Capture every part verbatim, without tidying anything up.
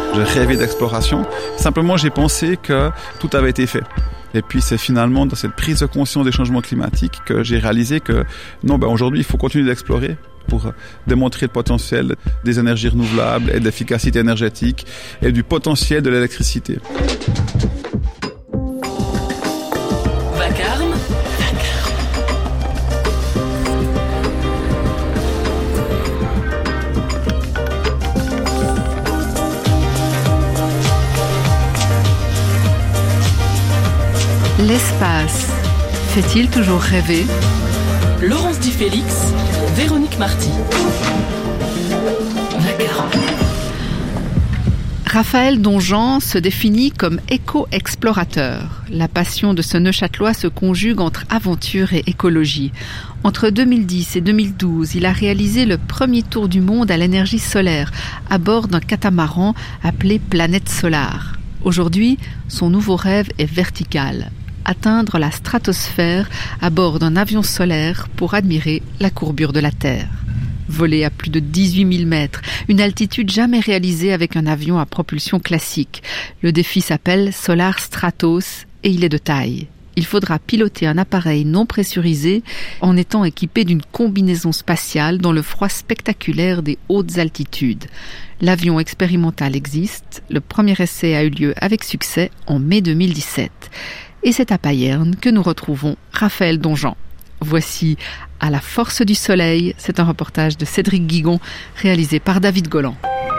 J'ai rêvé d'exploration. Simplement, j'ai pensé que tout avait été fait. Et puis, c'est finalement dans cette prise de conscience des changements climatiques que j'ai réalisé que non, ben aujourd'hui, il faut continuer d'explorer pour démontrer le potentiel des énergies renouvelables et de l'efficacité énergétique et du potentiel de l'électricité. Vacarme. L'espace fait-il toujours rêver ? Laurence Di Félix, Véronique Marty. Vacarme. Raphaël Donjean se définit comme éco-explorateur. La passion de ce Neuchâtelois se conjugue entre aventure et écologie. Entre deux mille dix et deux mille douze, il a réalisé le premier tour du monde à l'énergie solaire, à bord d'un catamaran appelé Planète Solar. Aujourd'hui, son nouveau rêve est vertical. Atteindre la stratosphère à bord d'un avion solaire pour admirer la courbure de la Terre. Voler à plus de dix-huit mille mètres, une altitude jamais réalisée avec un avion à propulsion classique. Le défi s'appelle Solar Stratos et il est de taille. Il faudra piloter un appareil non pressurisé en étant équipé d'une combinaison spatiale dans le froid spectaculaire des hautes altitudes. L'avion expérimental existe. Le premier essai a eu lieu avec succès en mai deux mille dix-sept. Et c'est à Payerne que nous retrouvons Raphaël Donjean. Voici À la force du soleil, c'est un reportage de Cédric Guigon réalisé par David Gollan.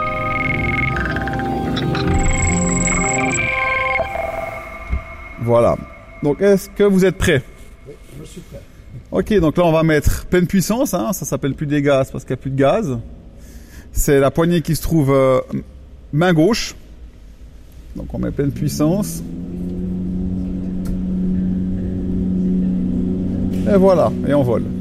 Voilà. Donc est-ce que vous êtes prêts ? Oui, je suis prêt. Ok, donc là on va mettre pleine puissance, hein, ça s'appelle plus des gaz parce qu'il n'y a plus de gaz. C'est la poignée qui se trouve euh, main gauche. Donc on met pleine puissance. Et voilà, et on vole.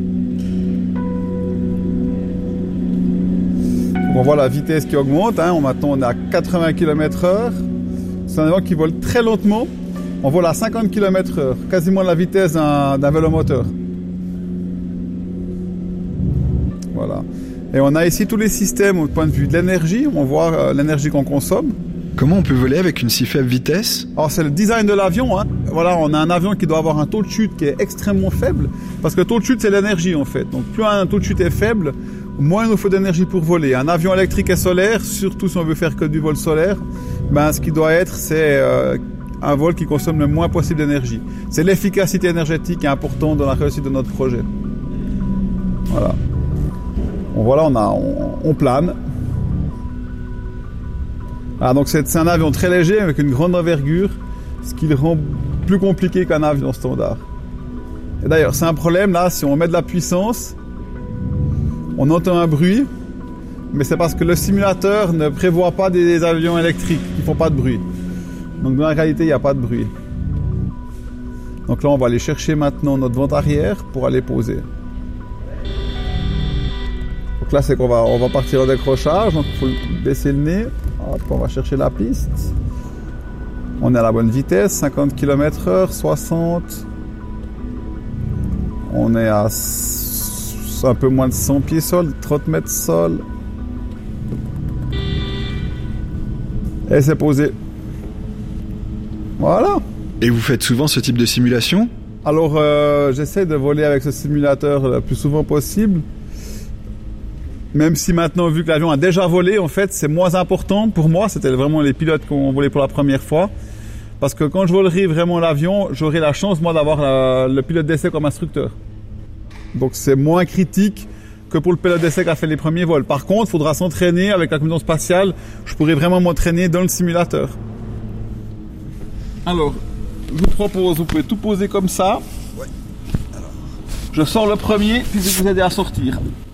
Donc on voit la vitesse qui augmente, hein. On, maintenant on est à quatre-vingts kilomètres heure. C'est un avion qui vole très lentement. On vole à cinquante kilomètres heure, quasiment la vitesse d'un, d'un vélomoteur. Voilà. Et on a ici tous les systèmes au point de vue de l'énergie. On voit euh, l'énergie qu'on consomme. Comment on peut voler avec une si faible vitesse ? Alors c'est le design de l'avion, hein. Voilà, on a un avion qui doit avoir un taux de chute qui est extrêmement faible, parce que le taux de chute c'est l'énergie en fait. Donc plus un taux de chute est faible, moins il nous faut d'énergie pour voler. Un avion électrique et solaire, surtout si on veut faire que du vol solaire, ben ce qui doit être c'est euh, un vol qui consomme le moins possible d'énergie. C'est l'efficacité énergétique qui est importante dans la réussite de notre projet. Voilà. Bon, voilà, on a, on, on plane. Ah, donc c'est, c'est un avion très léger avec une grande envergure, ce qui le rend plus compliqué qu'un avion standard. Et d'ailleurs, c'est un problème là, si on met de la puissance, on entend un bruit, mais c'est parce que le simulateur ne prévoit pas des avions électriques qui font pas de bruit. Donc dans la réalité, il n'y a pas de bruit. Donc là, on va aller chercher maintenant notre vente arrière pour aller poser. Donc là, c'est qu'on va, on va partir au décrochage, donc il faut baisser le nez. Hop, on va chercher la piste. On est à la bonne vitesse, cinquante kilomètres heure, soixante. On est à un peu moins de cent pieds sol, trente mètres sol. Et c'est posé. Voilà. Et vous faites souvent ce type de simulation ? Alors, euh, j'essaie de voler avec ce simulateur le plus souvent possible. Même si maintenant, vu que l'avion a déjà volé, en fait, c'est moins important pour moi. C'était vraiment les pilotes qui ont volé pour la première fois. Parce que quand je volerai vraiment l'avion, j'aurai la chance, moi, d'avoir la, le pilote d'essai comme instructeur. Donc, c'est moins critique que pour le pilote d'essai qui a fait les premiers vols. Par contre, il faudra s'entraîner avec la combinaison spatiale. Je pourrai vraiment m'entraîner dans le simulateur. Alors, je vous propose, vous pouvez tout poser comme ça. Ouais. Alors. Je sors le premier, puis je vais vous aider à sortir.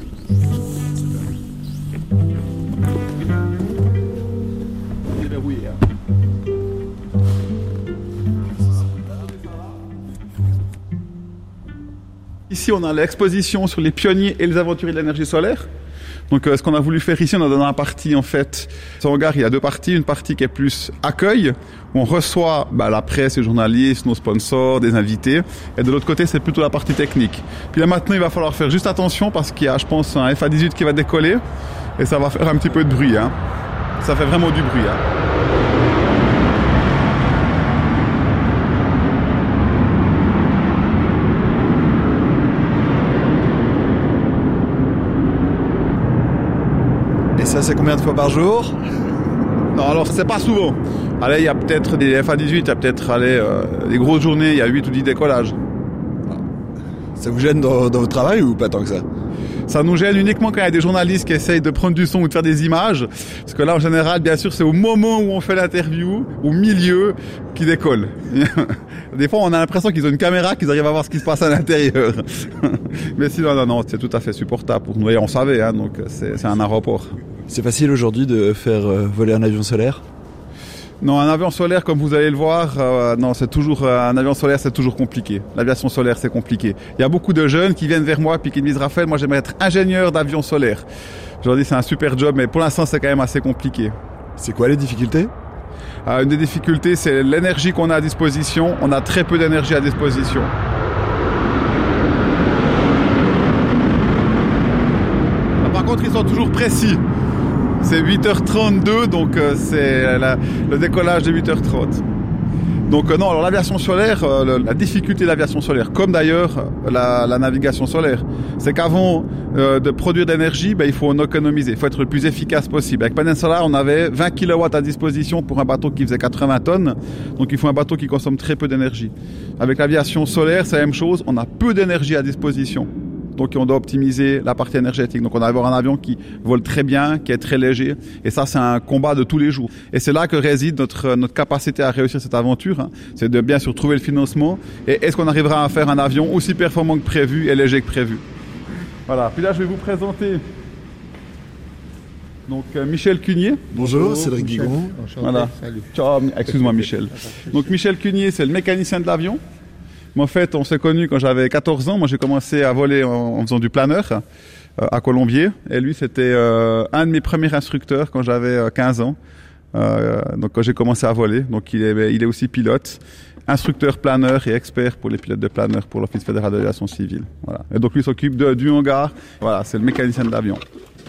Ici, on a l'exposition sur les pionniers et les aventuriers de l'énergie solaire. Donc, euh, ce qu'on a voulu faire ici, on a donné un parti, en fait, ce hangar, il y a deux parties. Une partie qui est plus accueil, où on reçoit bah, la presse, les journalistes, nos sponsors, des invités. Et de l'autre côté, c'est plutôt la partie technique. Puis là, maintenant, il va falloir faire juste attention parce qu'il y a, je pense, un F A dix-huit qui va décoller. Et ça va faire un petit peu de bruit, hein. ça fait vraiment du bruit. Hein. Et ça, c'est combien de fois par jour? Non, alors c'est pas souvent. Allez, il y a peut-être des F A dix-huit, il y a peut-être allez, euh, des grosses journées, il y a huit ou dix décollages. Ça vous gêne dans, dans votre travail ou pas tant que ça? Ça nous gêne uniquement quand il y a des journalistes qui essayent de prendre du son ou de faire des images. Parce que là, en général, bien sûr, c'est au moment où on fait l'interview, au milieu, qu'ils décollent. Des fois, on a l'impression qu'ils ont une caméra, qu'ils arrivent à voir ce qui se passe à l'intérieur. Mais sinon, non, non, c'est tout à fait supportable pour nous. Et on savait, hein, donc c'est, c'est un aéroport. C'est facile aujourd'hui de faire euh, voler un avion solaire? Non, un avion solaire, comme vous allez le voir, euh, non, c'est toujours euh, un avion solaire, c'est toujours compliqué. L'aviation solaire, c'est compliqué. Il y a beaucoup de jeunes qui viennent vers moi puis qui me disent Raphaël, moi j'aimerais être ingénieur d'avion solaire. Je leur dis c'est un super job, mais pour l'instant c'est quand même assez compliqué. C'est quoi les difficultés? euh, Une des difficultés, c'est l'énergie qu'on a à disposition. On a très peu d'énergie à disposition. Par contre, ils sont toujours précis. C'est huit heures trente-deux, donc euh, c'est la, le décollage de huit heures trente. Donc euh, non, alors l'aviation solaire, euh, le, la difficulté de l'aviation solaire, comme d'ailleurs la, la navigation solaire, c'est qu'avant euh, de produire d'énergie, ben, il faut en économiser, il faut être le plus efficace possible. Avec Peninsula, on avait vingt kilowatts à disposition pour un bateau qui faisait quatre-vingts tonnes, donc il faut un bateau qui consomme très peu d'énergie. Avec l'aviation solaire, c'est la même chose, on a peu d'énergie à disposition. Donc on doit optimiser la partie énergétique. Donc on va avoir un avion qui vole très bien, qui est très léger. Et ça, c'est un combat de tous les jours. Et c'est là que réside notre, notre capacité à réussir cette aventure. Hein. C'est de bien sûr trouver le financement. Et est-ce qu'on arrivera à faire un avion aussi performant que prévu et léger que prévu? Voilà. Puis là, je vais vous présenter donc euh, Michel Cunier. Bonjour, Bonjour Cédric Michel. Guigon. Enchanté. Voilà. Salut. Ciao, excuse-moi Michel. Donc Michel Cunier, c'est le mécanicien de l'avion. Mais en fait, on s'est connus quand j'avais quatorze ans. Moi, j'ai commencé à voler en, en faisant du planeur euh, à Colombier. Et lui, c'était euh, un de mes premiers instructeurs quand j'avais euh, quinze ans. Euh, donc, quand j'ai commencé à voler. Donc, il est, il est aussi pilote, instructeur planeur et expert pour les pilotes de planeur pour l'Office fédéral de l'aviation civile. Voilà. Et donc, lui s'occupe de, du hangar. Voilà, c'est le mécanicien de l'avion.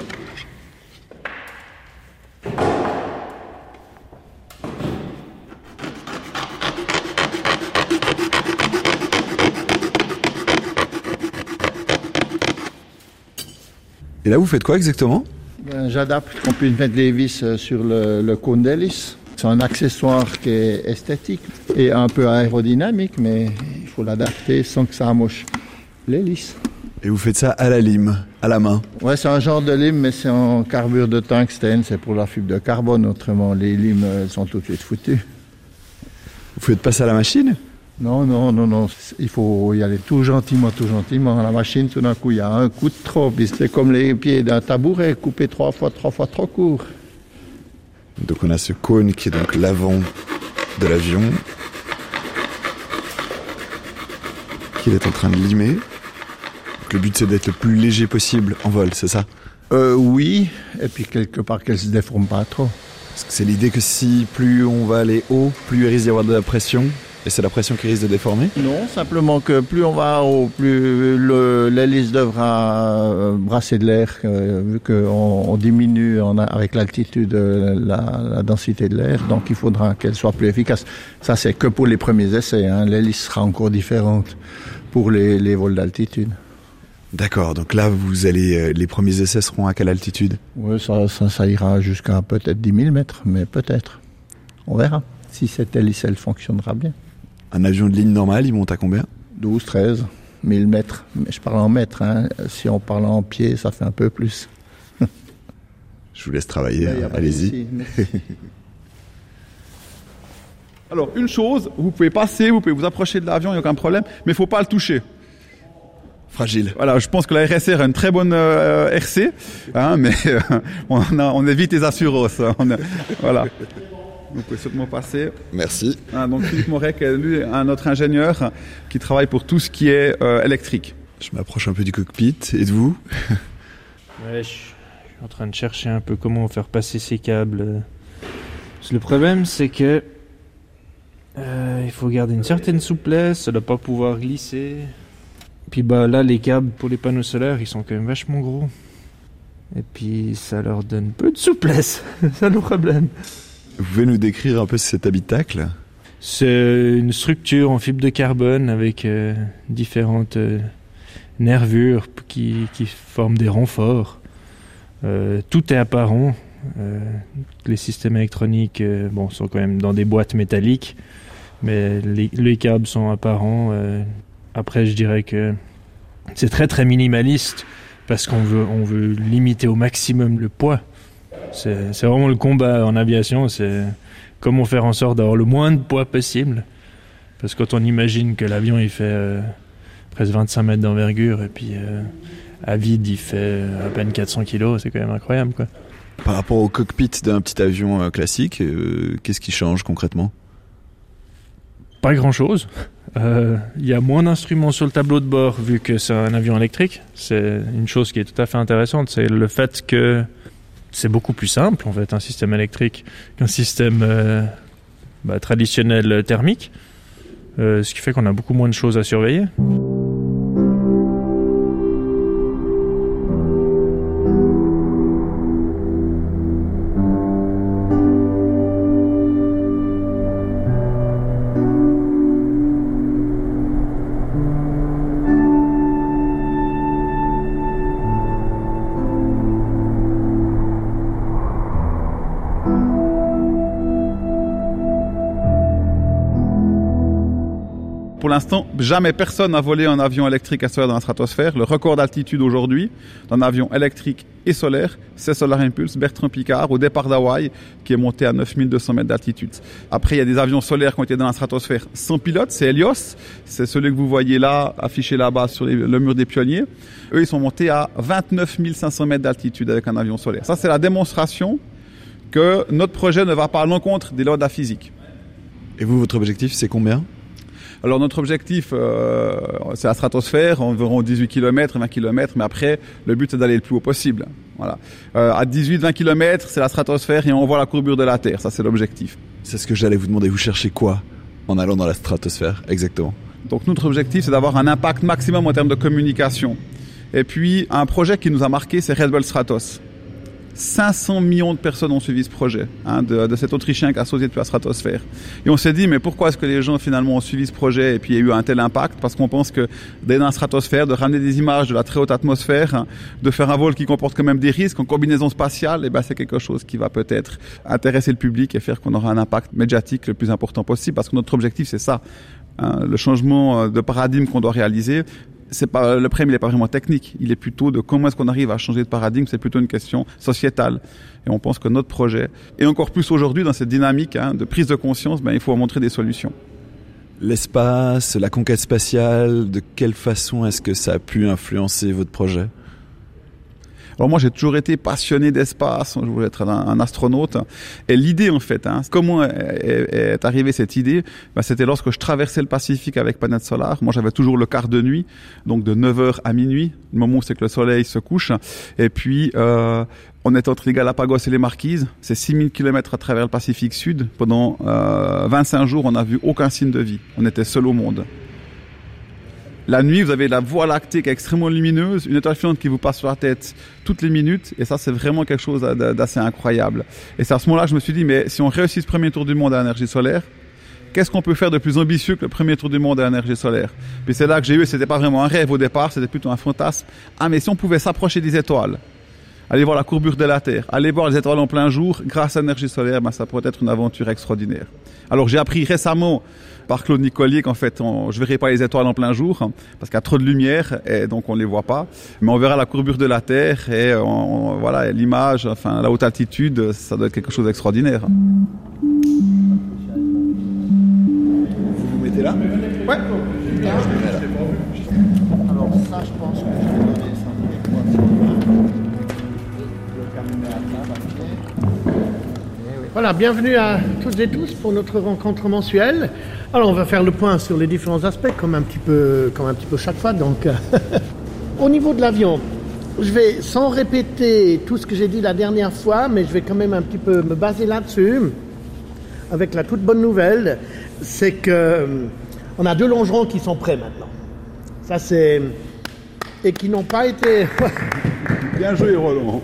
Et là, vous faites quoi exactement? Ben, j'adapte qu'on puisse mettre les vis sur le, le cône d'hélice. C'est un accessoire qui est esthétique et un peu aérodynamique, mais il faut l'adapter sans que ça amoche l'hélice. Et vous faites ça à la lime, à la main? Ouais, c'est un genre de lime, mais c'est en carbure de tungstène. C'est pour la fibre de carbone. Autrement, les limes elles sont tout de suite foutues. Vous faites pas ça à la machine? Non, non, non, non. Il faut y aller tout gentiment, tout gentiment. La machine, tout d'un coup, il y a un coup de trop. C'est comme les pieds d'un tabouret coupés trois fois, trois fois trop court. Donc on a ce cône qui est donc l'avant de l'avion, qu'il est en train de limer. Donc le but c'est d'être le plus léger possible en vol, c'est ça? Euh, oui, et puis quelque part qu'elle se déforme pas trop. Parce que c'est l'idée que si plus on va aller haut, plus il risque d'y avoir de la pression. Et c'est la pression qui risque de déformer? Non, simplement que plus on va haut, plus le, l'hélice devra brasser de l'air, euh, vu qu'on on diminue en, avec l'altitude la, la densité de l'air, donc il faudra qu'elle soit plus efficace. Ça, c'est que pour les premiers essais, hein. L'hélice sera encore différente pour les, les vols d'altitude. D'accord, donc là, vous allez, les premiers essais seront à quelle altitude? Oui, ça, ça, ça ira jusqu'à peut-être dix mille mètres, mais peut-être. On verra si cette hélice, elle fonctionnera bien. Un avion de ligne normale, il monte à combien? douze, treize mille mètres. Mais je parle en mètres, hein. Si on parle en pieds, ça fait un peu plus. Je vous laisse travailler, Ben, hein. Allez-y. Alors, une chose, vous pouvez passer, vous pouvez vous approcher de l'avion, il n'y a aucun problème, mais il ne faut pas le toucher. Fragile. Voilà, je pense que la R S R a une très bonne euh, R C, hein, mais euh, on, a, on évite les assurances. Hein, on a, voilà. Vous pouvez sûrement passer. Merci. Hein, donc Philippe Morec, lui, un autre ingénieur qui travaille pour tout ce qui est euh, électrique. Je m'approche un peu du cockpit. Et de vous? Ouais, je suis en train de chercher un peu comment faire passer ces câbles. Parce que le problème, c'est que euh, il faut garder une certaine souplesse, ça ne doit pas pouvoir glisser. Puis bah là, les câbles pour les panneaux solaires, ils sont quand même vachement gros. Et puis ça leur donne peu de souplesse, c'est le problème. Vous pouvez nous décrire un peu cet habitacle ? C'est une structure en fibre de carbone avec euh, différentes euh, nervures qui, qui forment des renforts. Euh, tout est apparent. Euh, les systèmes électroniques euh, bon, sont quand même dans des boîtes métalliques, mais les, les câbles sont apparents. Euh, après, je dirais que c'est très très minimaliste parce qu'on veut, on veut limiter au maximum le poids. C'est, c'est vraiment le combat en aviation, c'est comment faire en sorte d'avoir le moins de poids possible. Parce que quand on imagine que l'avion il fait euh, presque vingt-cinq mètres d'envergure et puis euh, à vide il fait à peine quatre cents kilos, c'est quand même incroyable, quoi. Par rapport au cockpit d'un petit avion euh, classique, euh, qu'est-ce qui change concrètement ? Pas grand-chose. Il euh, y a moins d'instruments sur le tableau de bord vu que c'est un avion électrique. C'est une chose qui est tout à fait intéressante, c'est le fait que c'est beaucoup plus simple en fait un système électrique qu'un système euh, bah, traditionnel thermique, euh, ce qui fait qu'on a beaucoup moins de choses à surveiller. Pour l'instant, jamais personne n'a volé un avion électrique à solaire dans la stratosphère. Le record d'altitude aujourd'hui d'un avion électrique et solaire, c'est Solar Impulse, Bertrand Piccard, au départ d'Hawaï, qui est monté à neuf mille deux cents mètres d'altitude. Après, il y a des avions solaires qui ont été dans la stratosphère sans pilote, c'est Helios. C'est celui que vous voyez là, affiché là-bas sur les, le mur des pionniers. Eux, ils sont montés à vingt-neuf mille cinq cents mètres d'altitude avec un avion solaire. Ça, c'est la démonstration que notre projet ne va pas à l'encontre des lois de la physique. Et vous, votre objectif, c'est combien ? Alors notre objectif, euh, c'est la stratosphère, environ dix-huit kilomètres, vingt kilomètres, mais après, le but c'est d'aller le plus haut possible. Voilà. Euh, à dix-huit vingt kilomètres, c'est la stratosphère et on voit la courbure de la Terre, ça c'est l'objectif. C'est ce que j'allais vous demander, vous cherchez quoi en allant dans la stratosphère, exactement ? Donc notre objectif, c'est d'avoir un impact maximum en termes de communication. Et puis, un projet qui nous a marqué, c'est Red Bull Stratos. cinq cents millions de personnes ont suivi ce projet, hein, de, de cet Autrichien qui a sauté depuis la stratosphère. Et on s'est dit, mais pourquoi est-ce que les gens finalement ont suivi ce projet et puis il y a eu un tel impact ? Parce qu'on pense que d'aller dans la stratosphère, de ramener des images de la très haute atmosphère, hein, de faire un vol qui comporte quand même des risques en combinaison spatiale, et ben c'est quelque chose qui va peut-être intéresser le public et faire qu'on aura un impact médiatique le plus important possible. Parce que notre objectif, c'est ça, hein, le changement de paradigme qu'on doit réaliser. C'est pas, le problème, il n'est pas vraiment technique. Il est plutôt de comment est-ce qu'on arrive à changer de paradigme. C'est plutôt une question sociétale. Et on pense que notre projet, et encore plus aujourd'hui dans cette dynamique hein, de prise de conscience, ben, il faut montrer des solutions. L'espace, la conquête spatiale, de quelle façon est-ce que ça a pu influencer votre projet ? Alors moi, j'ai toujours été passionné d'espace, je voulais être un, un astronaute. Et l'idée, en fait, hein, comment est, est, est arrivée cette idée ? Ben, c'était lorsque je traversais le Pacifique avec Planète Solar. Moi, j'avais toujours le quart de nuit, donc de neuf heures à minuit, le moment où c'est que le soleil se couche. Et puis, euh, on est entre les Galapagos et les Marquises. C'est six mille kilomètres à travers le Pacifique Sud. Pendant euh, vingt-cinq jours, on n'a vu aucun signe de vie. On était seuls au monde. La nuit, vous avez la Voie lactée qui est extrêmement lumineuse, une étoile filante qui vous passe sur la tête toutes les minutes, et ça, c'est vraiment quelque chose d'assez incroyable. Et c'est à ce moment-là que je me suis dit, mais si on réussit ce premier tour du monde à l'énergie solaire, qu'est-ce qu'on peut faire de plus ambitieux que le premier tour du monde à l'énergie solaire ? Puis c'est là que j'ai eu, c'était pas vraiment un rêve au départ, c'était plutôt un fantasme. Ah, mais si on pouvait s'approcher des étoiles, aller voir la courbure de la Terre, aller voir les étoiles en plein jour, grâce à l'énergie solaire, ben, ça pourrait être une aventure extraordinaire. Alors j'ai appris récemment par Claude Nicolier qu'en fait on, je verrai pas les étoiles en plein jour hein, parce qu'il y a trop de lumière et donc on les voit pas, mais on verra la courbure de la Terre et on, on, voilà l'image, enfin la haute altitude, ça doit être quelque chose d'extraordinaire. Vous vous mettez là ? Ouais. Je me mets là. Alors ça, je pense que je vais donner ça. Voilà, bienvenue à toutes et tous pour notre rencontre mensuelle. Alors, on va faire le point sur les différents aspects, comme un petit peu, comme un petit peu chaque fois. Donc, au niveau de l'avion, je vais, sans répéter tout ce que j'ai dit la dernière fois, mais je vais quand même un petit peu me baser là-dessus, avec la toute bonne nouvelle, c'est que on a deux longerons qui sont prêts maintenant. Ça, c'est... et qui n'ont pas été... Bien joué, Roland.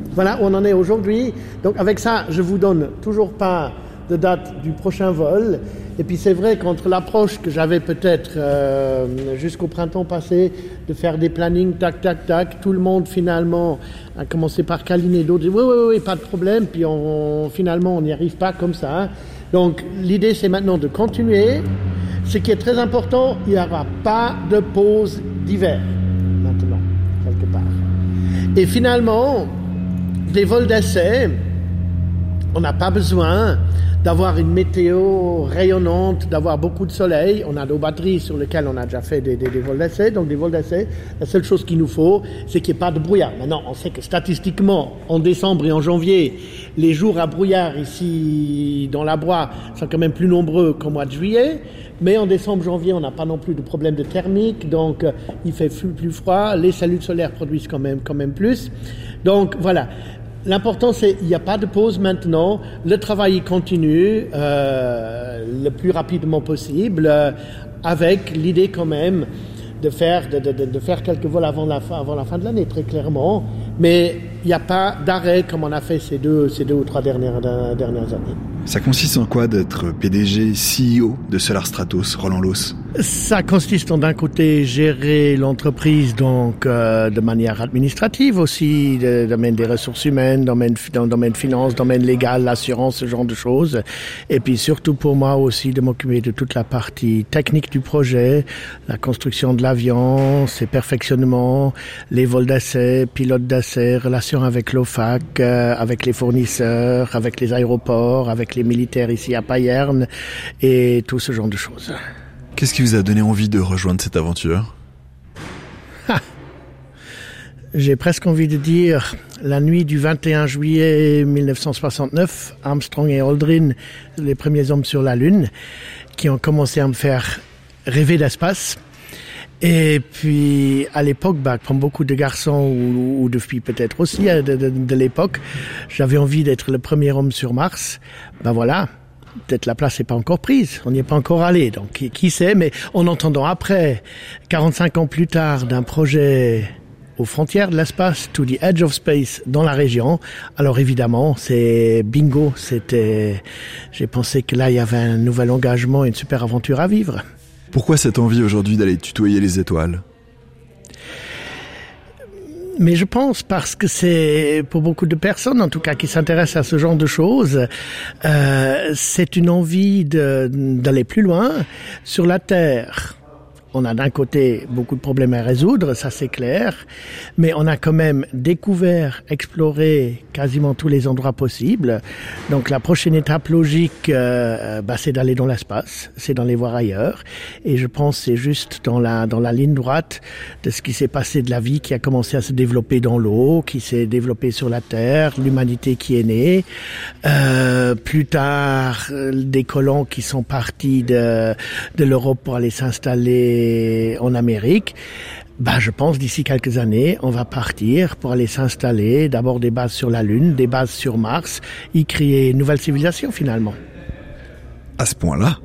Voilà où on en est aujourd'hui. Donc avec ça, je vous donne toujours pas de date du prochain vol. Et puis c'est vrai qu'entre l'approche que j'avais peut-être euh, jusqu'au printemps passé, de faire des plannings, tac, tac, tac, tout le monde finalement a commencé par câliner, d'autres disaient oui, oui, oui, pas de problème, puis on, finalement on n'y arrive pas comme ça. Hein. Donc l'idée c'est maintenant de continuer. Ce qui est très important, il n'y aura pas de pause d'hiver maintenant, quelque part. Et finalement, des vols d'essai, on n'a pas besoin d'avoir une météo rayonnante, d'avoir beaucoup de soleil. On a nos batteries sur lesquelles on a déjà fait des, des, des vols d'essai. Donc des vols d'essai, la seule chose qu'il nous faut, c'est qu'il n'y ait pas de brouillard. Maintenant, on sait que statistiquement, en décembre et en janvier, les jours à brouillard ici dans la Broye sont quand même plus nombreux qu'au mois de juillet. Mais en décembre, janvier, on n'a pas non plus de problème de thermique. Donc euh, il fait plus, plus froid. Les cellules solaires produisent quand même, quand même plus. Donc voilà. L'important, c'est qu'il n'y a pas de pause maintenant. Le travail il continue euh, le plus rapidement possible, euh, avec l'idée quand même de faire, de, de, de faire quelques vols avant la fin, avant la fin de l'année, très clairement. Mais il n'y a pas d'arrêt comme on a fait ces deux, ces deux ou trois dernières, dernières années. Ça consiste en quoi d'être P D G, C E O de Solar Stratos, Roland Loos? Ça consiste en d'un côté gérer l'entreprise donc euh, de manière administrative aussi, de, domaine des ressources humaines, domaine dans le domaine finance, domaine légal, l'assurance, ce genre de choses. Et puis surtout pour moi aussi de m'occuper de toute la partie technique du projet, la construction de l'avion, ses perfectionnements, les vols d'essai, pilotes d'essai, relations avec l'O F A C, euh, avec les fournisseurs, avec les aéroports, avec les militaires ici à Payerne et tout ce genre de choses. Qu'est-ce qui vous a donné envie de rejoindre cette aventure? Ah, j'ai presque envie de dire la nuit du vingt et un juillet mille neuf cent soixante-neuf, Armstrong et Aldrin, les premiers hommes sur la Lune, qui ont commencé à me faire rêver d'espace. Et puis, à l'époque, bah, comme beaucoup de garçons ou, ou de filles peut-être aussi de, de, de l'époque, j'avais envie d'être le premier homme sur Mars. Ben voilà, peut-être la place n'est pas encore prise, on n'y est pas encore allé, donc qui, qui sait, mais en entendant après, quarante-cinq ans plus tard, d'un projet aux frontières de l'espace, to the edge of space, dans la région, alors évidemment, c'est bingo, c'était, j'ai pensé que là, il y avait un nouvel engagement, une super aventure à vivre. Pourquoi cette envie aujourd'hui d'aller tutoyer les étoiles? Mais je pense parce que c'est, pour beaucoup de personnes, en tout cas, qui s'intéressent à ce genre de choses, euh, c'est une envie de, d'aller plus loin sur la Terre. On a d'un côté beaucoup de problèmes à résoudre, ça c'est clair, mais on a quand même découvert, exploré quasiment tous les endroits possibles. Donc la prochaine étape logique, euh, bah, c'est d'aller dans l'espace, c'est d'aller voir ailleurs. Et je pense que c'est juste dans la dans la ligne droite de ce qui s'est passé de la vie qui a commencé à se développer dans l'eau, qui s'est développée sur la Terre, l'humanité qui est née. Euh, plus tard, des colons qui sont partis de de l'Europe pour aller s'installer en Amérique, bah, je pense d'ici quelques années, on va partir pour aller s'installer, d'abord des bases sur la Lune, des bases sur Mars, y créer une nouvelle civilisation finalement. À ce point-là?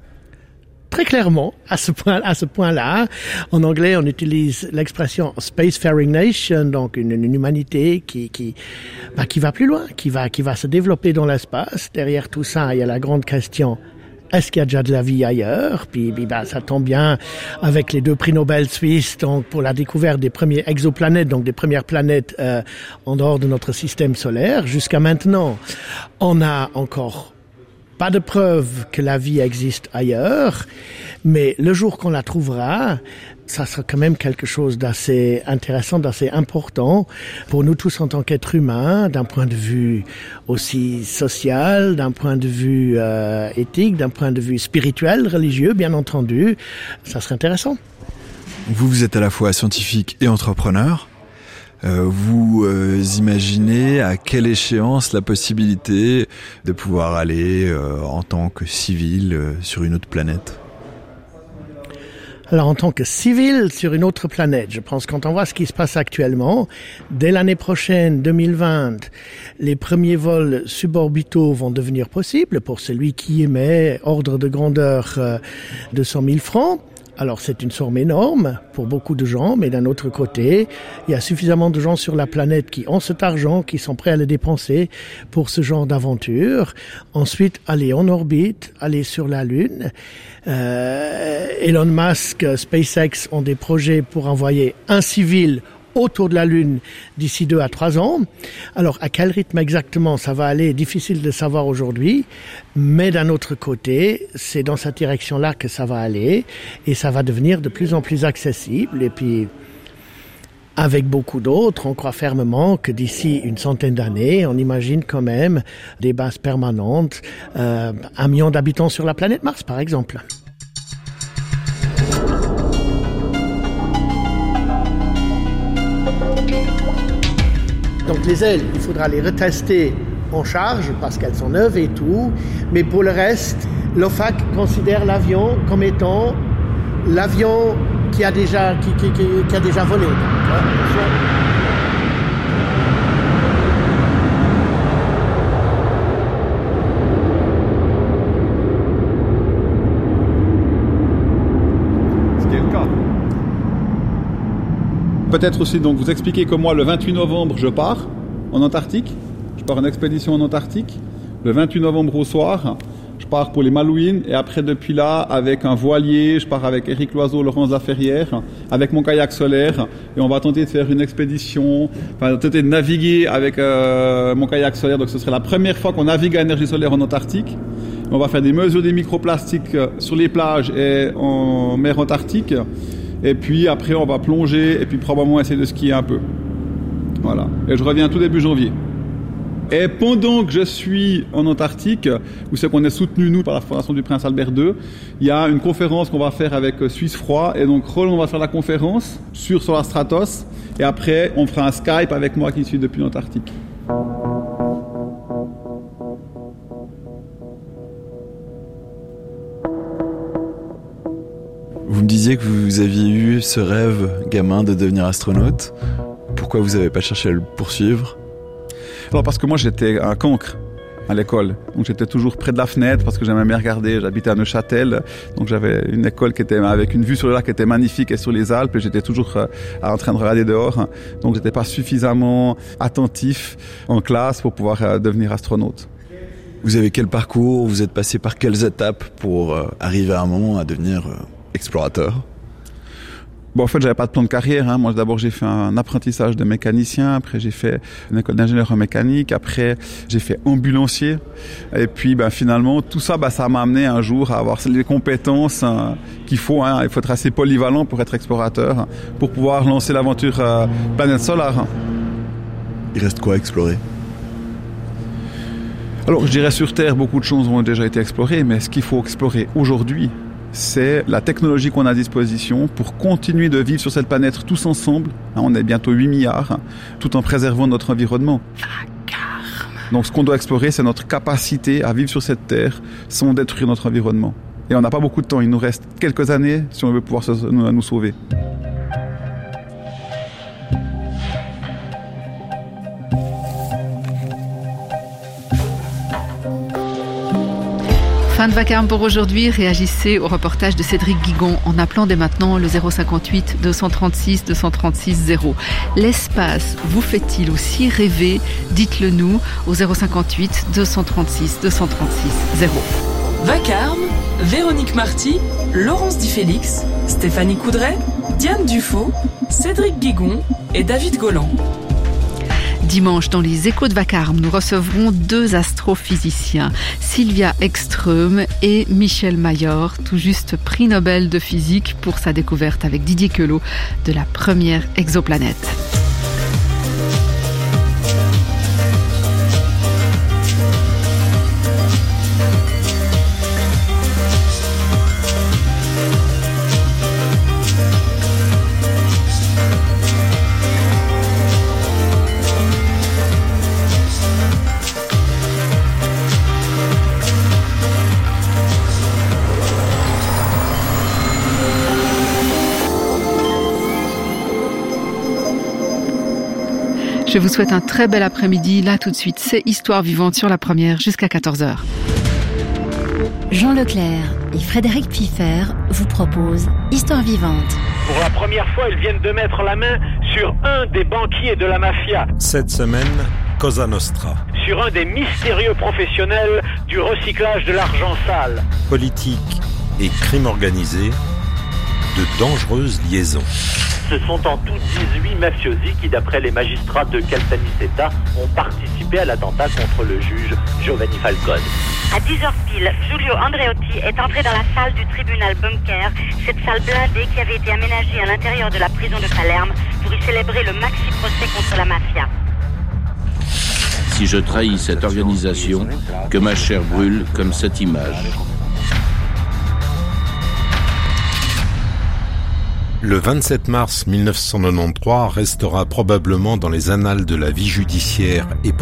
Très clairement, à ce point, à ce point-là, en anglais, on utilise l'expression spacefaring nation, donc une, une humanité qui, qui, bah, qui va plus loin, qui va, qui va se développer dans l'espace. Derrière tout ça, il y a la grande question: est-ce qu'il y a déjà de la vie ailleurs? Puis, puis bah, ça tombe bien avec les deux prix Nobel suisses donc pour la découverte des premières exoplanètes, donc des premières planètes euh, en dehors de notre système solaire. Jusqu'à maintenant, on n'a encore pas de preuve que la vie existe ailleurs, mais le jour qu'on la trouvera, ça sera quand même quelque chose d'assez intéressant, d'assez important pour nous tous en tant qu'êtres humains, d'un point de vue aussi social, d'un point de vue euh, éthique, d'un point de vue spirituel, religieux, bien entendu. Ça serait intéressant. Vous, vous êtes à la fois scientifique et entrepreneur. Euh, vous euh, imaginez à quelle échéance la possibilité de pouvoir aller euh, en tant que civil euh, sur une autre planète? Alors, en tant que civil sur une autre planète, je pense quand on voit ce qui se passe actuellement, dès l'année prochaine, deux mille vingt, les premiers vols suborbitaux vont devenir possibles pour celui qui émet ordre de grandeur euh, de cent mille francs. Alors c'est une somme énorme pour beaucoup de gens, mais d'un autre côté, il y a suffisamment de gens sur la planète qui ont cet argent, qui sont prêts à le dépenser pour ce genre d'aventure. Ensuite, aller en orbite, aller sur la Lune. Euh, Elon Musk, SpaceX ont des projets pour envoyer un civil autour de la Lune d'ici deux à trois ans. Alors, à quel rythme exactement ça va aller, difficile de savoir aujourd'hui, mais d'un autre côté, c'est dans cette direction-là que ça va aller, et ça va devenir de plus en plus accessible, et puis, avec beaucoup d'autres, on croit fermement que d'ici une centaine d'années, on imagine quand même des bases permanentes, euh, un million d'habitants sur la planète Mars, par exemple. Donc les ailes, il faudra les retester en charge parce qu'elles sont neuves et tout. Mais pour le reste, l'O F A C considère l'avion comme étant l'avion qui a déjà, qui, qui, qui, qui a déjà volé. Donc, peut-être aussi donc vous expliquer que moi le vingt-huit novembre je pars en Antarctique, je pars en expédition en Antarctique, le vingt-huit novembre au soir, je pars pour les Malouines et après depuis là avec un voilier, je pars avec Éric Loiseau, Laurence Laferrière, avec mon kayak solaire et on va tenter de faire une expédition, enfin tenter de naviguer avec euh, mon kayak solaire, donc ce serait la première fois qu'on navigue à énergie solaire en Antarctique. On va faire des mesures des microplastiques sur les plages et en mer Antarctique. Et puis après, on va plonger et puis probablement essayer de skier un peu. Voilà. Et je reviens tout début janvier. Et pendant que je suis en Antarctique, où c'est qu'on est soutenu, nous, par la Fondation du Prince Albert deux, il y a une conférence qu'on va faire avec Suisse Froid. Et donc, Roland va faire la conférence sur Solar Stratos. Et après, on fera un Skype avec moi qui suis depuis l'Antarctique. Vous me disiez que vous aviez eu ce rêve gamin de devenir astronaute. Pourquoi vous n'avez pas cherché à le poursuivre ? Alors parce que moi j'étais un cancre à l'école. Donc j'étais toujours près de la fenêtre parce que j'aimais bien regarder. J'habitais à Neuchâtel. Donc j'avais une école qui était avec une vue sur le lac qui était magnifique et sur les Alpes. Et j'étais toujours en train de regarder dehors. Donc j'étais pas suffisamment attentif en classe pour pouvoir devenir astronaute. Vous avez quel parcours ? Vous êtes passé par quelles étapes pour arriver à un moment à devenir explorateur ? Bon, en fait, j'avais pas de plan de carrière. Hein. Moi, d'abord, j'ai fait un apprentissage de mécanicien. Après, j'ai fait une école d'ingénieur en mécanique. Après, j'ai fait ambulancier. Et puis, ben, finalement, tout ça, ben, ça m'a amené un jour à avoir les compétences hein, qu'il faut. Hein. Il faut être assez polyvalent pour être explorateur, hein, pour pouvoir lancer l'aventure euh, planète solaire. Hein. Il reste quoi à explorer ? Alors, je dirais sur Terre, beaucoup de choses ont déjà été explorées, mais ce qu'il faut explorer aujourd'hui, c'est la technologie qu'on a à disposition pour continuer de vivre sur cette planète tous ensemble. On est bientôt huit milliards, tout en préservant notre environnement. Donc ce qu'on doit explorer, c'est notre capacité à vivre sur cette Terre sans détruire notre environnement. Et on n'a pas beaucoup de temps, il nous reste quelques années si on veut pouvoir se, nous, nous sauver. Fin de vacarme pour aujourd'hui. Réagissez au reportage de Cédric Guigon en appelant dès maintenant le zéro cinquante-huit deux cent trente-six deux cent trente-six zéro. L'espace vous fait-il aussi rêver ? Dites-le nous au zéro cinquante-huit deux cent trente-six deux cent trente-six zéro. Vacarme, Véronique Marty, Laurence Di Félix, Stéphanie Coudray, Diane Dufaux, Cédric Guigon et David Golan. Dimanche, dans les Échos de Vacarme, nous recevrons deux astrophysiciens, Sylvia Ekström et Michel Mayor, tout juste prix Nobel de physique pour sa découverte avec Didier Queloz de la première exoplanète. Je vous souhaite un très bel après-midi. Là, tout de suite, c'est Histoire vivante sur la première jusqu'à quatorze heures. Jean Leclerc et Frédéric Pfeiffer vous proposent Histoire vivante. Pour la première fois, ils viennent de mettre la main sur un des banquiers de la mafia. Cette semaine, Cosa Nostra. Sur un des mystérieux professionnels du recyclage de l'argent sale. Politique et crime organisé, de dangereuses liaisons. Ce sont en tout dix-huit mafiosi qui, d'après les magistrats de Caltanissetta, ont participé à l'attentat contre le juge Giovanni Falcone. À dix heures pile, Giulio Andreotti est entré dans la salle du tribunal Bunker, cette salle blindée qui avait été aménagée à l'intérieur de la prison de Palerme pour y célébrer le maxi-procès contre la mafia. Si je trahis cette organisation, que ma chair brûle comme cette image. Le vingt-sept mars mille neuf cent quatre-vingt-treize restera probablement dans les annales de la vie judiciaire et